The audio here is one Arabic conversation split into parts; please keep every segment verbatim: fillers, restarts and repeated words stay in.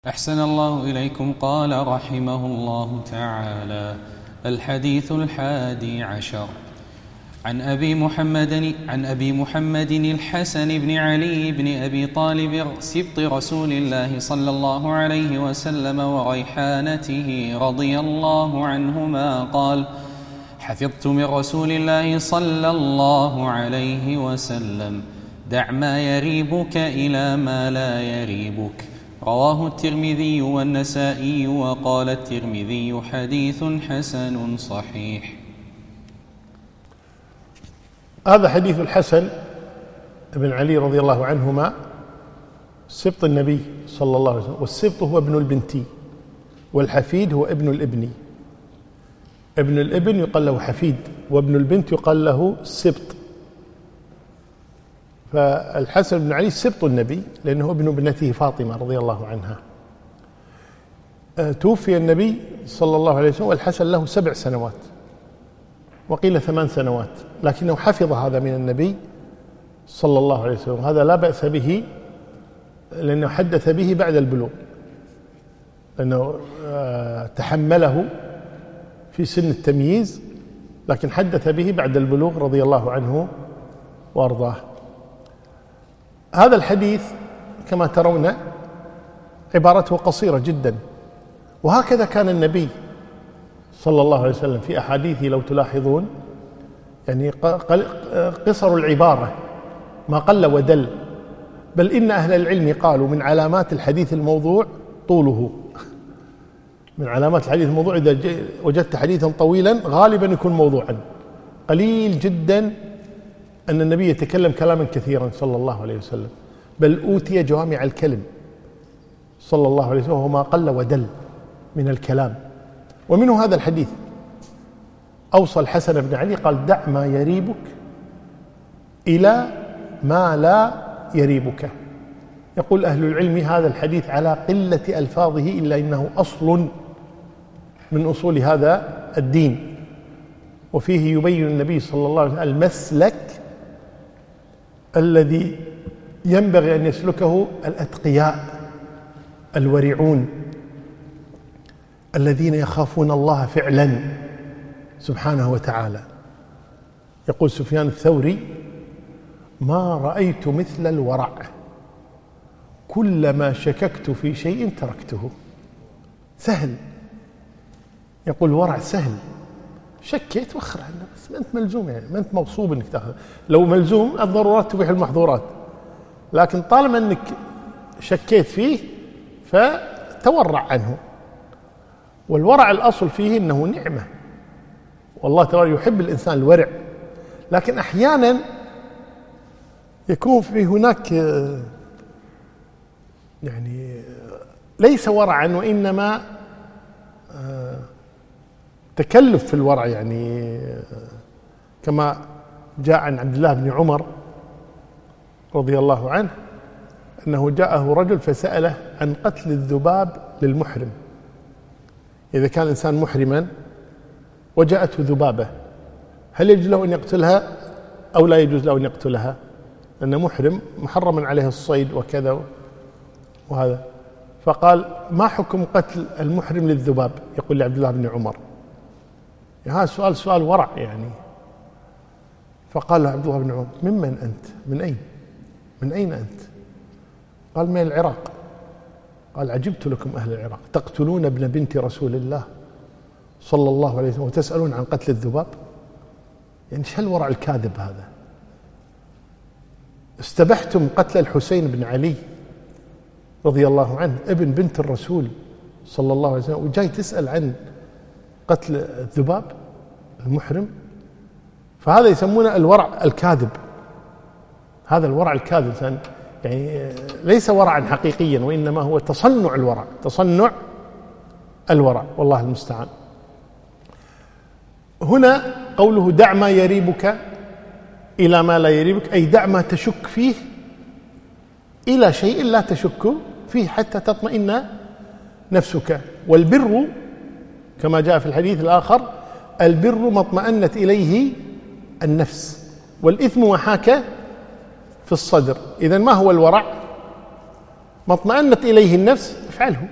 أحسن الله إليكم. قال رحمه الله تعالى: الحديث الحادي عشر عن أبي محمد عن أبي محمد الحسن بن علي بن أبي طالب سبط رسول الله صلى الله عليه وسلم وريحانته رضي الله عنهما قال: حفظت من رسول الله صلى الله عليه وسلم: دع ما يريبك إلى ما لا يريبك. رواه الترمذي والنسائي، وقال الترمذي: حديث حسن صحيح. هذا حديث الحسن بن علي رضي الله عنهما سبط النبي صلى الله عليه وسلم، والسبط هو ابن البنتي، والحفيد هو ابن الابن. ابن الابن يقال له حفيد، وابن البنت يقال له سبط. فالحسن بن علي سبط النبي لأنه ابن ابنته فاطمة رضي الله عنها. توفي النبي صلى الله عليه وسلم والحسن له سبع سنوات، وقيل ثمان سنوات، لكنه حفظ هذا من النبي صلى الله عليه وسلم. هذا لا بأس به لأنه حدث به بعد البلوغ، لأنه تحمله في سن التمييز، لكن حدث به بعد البلوغ رضي الله عنه وأرضاه. هذا الحديث كما ترون عبارته قصيرة جدا، وهكذا كان النبي صلى الله عليه وسلم في أحاديثه لو تلاحظون، يعني قصر العبارة ما قل ودل. بل إن أهل العلم قالوا من علامات الحديث الموضوع طوله. من علامات الحديث الموضوع إذا وجدت حديثا طويلا غالبا يكون موضوعا. قليل جدا أن النبي يتكلم كلاما كثيرا صلى الله عليه وسلم، بل أوتي جوامع الكلم صلى الله عليه وسلم، وهو ما قل ودل من الكلام. ومنه هذا الحديث. أوصى الحسن بن علي قال: دع ما يريبك إلى ما لا يريبك. يقول أهل العلم هذا الحديث على قلة ألفاظه إلا إنه أصل من أصول هذا الدين، وفيه يبين النبي صلى الله عليه وسلم المسلك الذي ينبغي أن يسلكه الأتقياء الورعون الذين يخافون الله فعلا سبحانه وتعالى. يقول سفيان الثوري: ما رأيت مثل الورع، كلما شككت في شيء تركته. سهل، يقول الورع سهل، شكيت وخر عنه، بس ما أنت ملزوم، يعني ما أنت مغصوب أنك تأخذ. لو ملزوم الضرورات تبيح المحظورات، لكن طالما أنك شكيت فيه فتورع عنه. والورع الأصل فيه أنه نعمة، والله تعالى يحب الإنسان الورع، لكن أحيانا يكون في هناك يعني ليس ورعا وإنما تكلف في الورع، يعني كما جاء عن عبد الله بن عمر رضي الله عنه أنه جاءه رجل فسأله عن قتل الذباب للمحرم. إذا كان الإنسان محرما وجاءته ذبابة، هل يجوز له أن يقتلها أو لا يجوز له أن يقتلها؟ لأنه محرم محرم عليه الصيد وكذا وهذا. فقال: ما حكم قتل المحرم للذباب؟ يقول لعبد الله بن عمر. هذا سؤال سؤال ورع يعني. فقال له عبد الله بن عمر: ممن أنت؟ من أين؟ من أين أنت؟ قال: من العراق. قال: عجبت لكم أهل العراق، تقتلون ابن بنت رسول الله صلى الله عليه وسلم وتسألون عن قتل الذباب؟ يعني ايش هالورع الكاذب هذا؟ استبحتم قتل الحسين بن علي رضي الله عنه ابن بنت الرسول صلى الله عليه وسلم، وجاي تسأل عن قتل الذباب المحرم؟ فهذا يسمونه الورع الكاذب. هذا الورع الكاذب يعني ليس ورعا حقيقيا، وإنما هو تصنع الورع، تصنع الورع، والله المستعان. هنا قوله: دع ما يريبك إلى ما لا يريبك، أي دع ما تشك فيه إلى شيء لا تشك فيه حتى تطمئن نفسك. والبر كما جاء في الحديث الآخر: البر ما اطمأنت إليه النفس، والإثم وحاك في الصدر. إذن ما هو الورع؟ ما اطمأنت إليه النفس افعله،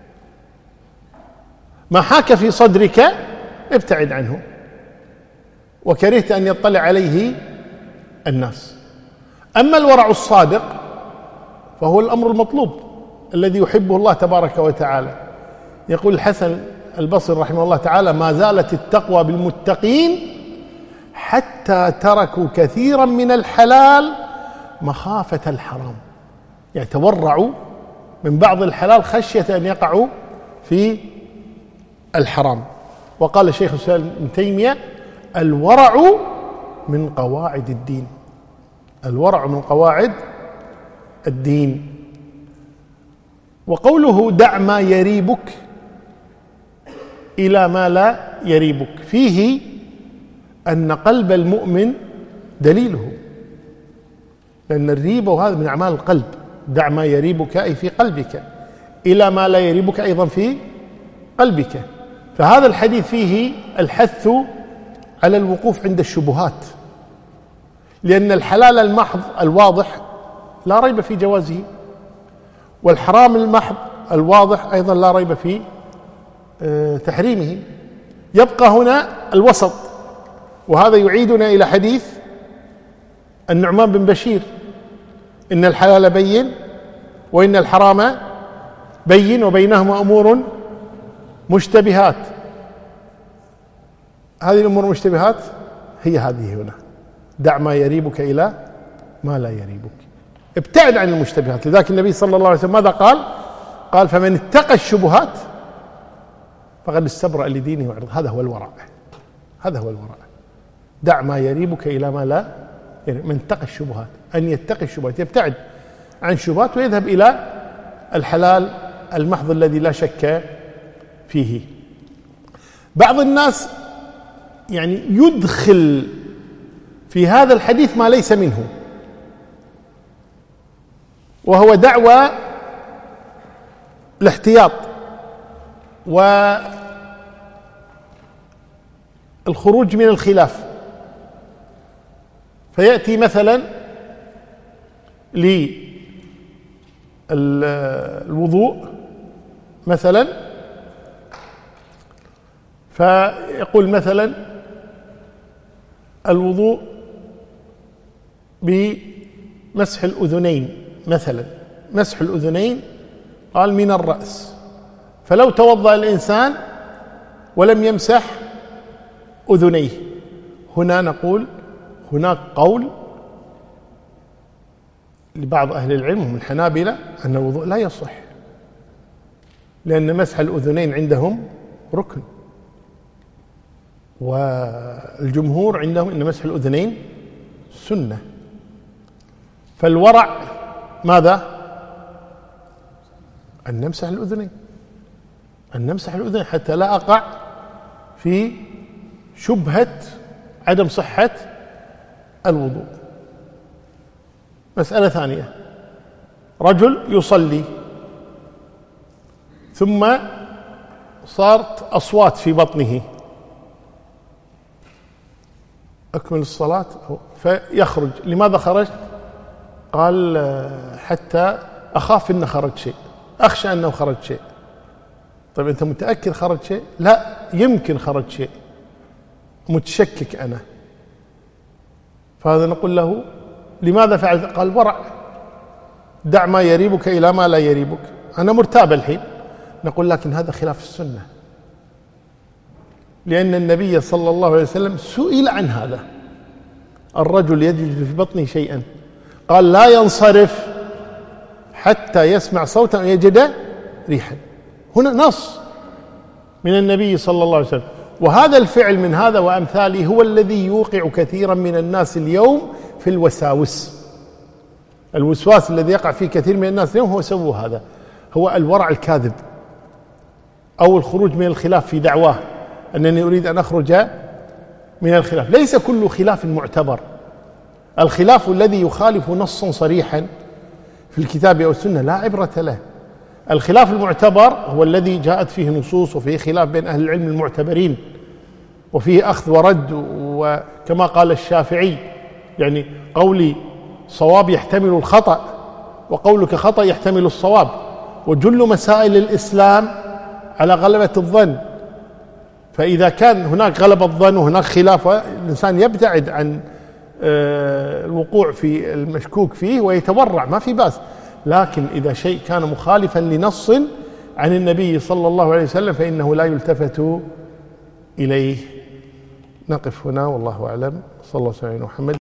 ما حاك في صدرك ابتعد عنه وكرهت أن يطلع عليه الناس. أما الورع الصادق فهو الأمر المطلوب الذي يحبه الله تبارك وتعالى. يقول الحسن البصري رحمه الله تعالى: ما زالت التقوى بالمتقين حتى تركوا كثيرا من الحلال مخافة الحرام، يعني تورعوا من بعض الحلال خشية أن يقعوا في الحرام. وقال الشيخ الإسلام ابن تيمية: الورع من قواعد الدين، الورع من قواعد الدين. وقوله دع ما يريبك إلى ما لا يريبك فيه أن قلب المؤمن دليله، لأن الريبة هذا من أعمال القلب. دع ما يريبك أي في قلبك، إلى ما لا يريبك أيضا في قلبك. فهذا الحديث فيه الحث على الوقوف عند الشبهات، لأن الحلال المحض الواضح لا ريب في جوازه، والحرام المحض الواضح أيضا لا ريب في تحريمه. يبقى هنا الوسط، وهذا يعيدنا إلى حديث النعمان بن بشير: إن الحلال بين وإن الحرام بين وبينهما أمور مشتبهات. هذه الأمور المشتبهات هي هذه هنا: دع ما يريبك إلى ما لا يريبك، ابتعد عن المشتبهات. لذلك النبي صلى الله عليه وسلم ماذا قال؟ قال: فمن اتقى الشبهات فقد استبرأ لدينه وعرضه. هذا هو الورع، هذا هو الورع. دع ما يريبك إلى ما لا يريبك. من اتقى الشبهات، أن يتقي الشبهات، يبتعد عن الشبهات ويذهب إلى الحلال المحض الذي لا شك فيه. بعض الناس يعني يدخل في هذا الحديث ما ليس منه، وهو دعوى الاحتياط والخروج من الخلاف. فيأتي مثلا للوضوء مثلا، فيقول مثلا الوضوء بمسح الأذنين مثلا، مسح الأذنين قال من الرأس، فلو توضأ الإنسان ولم يمسح أذنيه، هنا نقول هناك قول لبعض أهل العلم من الحنابلة أن الوضوء لا يصح، لأن مسح الأذنين عندهم ركن، والجمهور عندهم أن مسح الأذنين سنة. فالورع ماذا؟ أن نمسح الأذنين، أن نمسح الأذنين حتى لا أقع في شبهة عدم صحة الوضوء. مسألة ثانية: رجل يصلي ثم صارت أصوات في بطنه، أكمل الصلاة فيخرج. لماذا خرجت؟ قال حتى أخاف أنه خرج شيء، أخشى أنه خرج شيء. طيب أنت متأكد خرج شيء؟ لا، يمكن خرج شيء، متشكك أنا. فهذا نقول له لماذا فعلت؟ قال ورع، دع ما يريبك إلى ما لا يريبك، أنا مرتاب الحين. نقول لكن هذا خلاف السنة، لأن النبي صلى الله عليه وسلم سئل عن هذا: الرجل يجد في بطنه شيئا، قال لا ينصرف حتى يسمع صوتا ويجد ريحا. هنا نص من النبي صلى الله عليه وسلم. وهذا الفعل من هذا وأمثاله هو الذي يوقع كثيرا من الناس اليوم في الوساوس. الوسواس الذي يقع فيه كثير من الناس اليوم هو سووا هذا، هو الورع الكاذب أو الخروج من الخلاف في دعواه أنني أريد أن أخرج من الخلاف. ليس كل خلاف معتبر، الخلاف الذي يخالف نصا صريحا في الكتاب أو السنة لا عبرة له. الخلاف المعتبر هو الذي جاءت فيه نصوص وفيه خلاف بين أهل العلم المعتبرين وفيه أخذ ورد، وكما قال الشافعي يعني قولي صواب يحتمل الخطأ وقولك خطأ يحتمل الصواب، وجل مسائل الإسلام على غلبة الظن. فإذا كان هناك غلبة الظن وهناك خلاف، الإنسان يبتعد عن الوقوع في المشكوك فيه ويتورع، ما في بأس. لكن إذا شيء كان مخالفا لنص عن النبي صلى الله عليه وسلم فإنه لا يلتفت إليه. نقف هنا والله أعلم. صلى الله عليه وسلم محمد.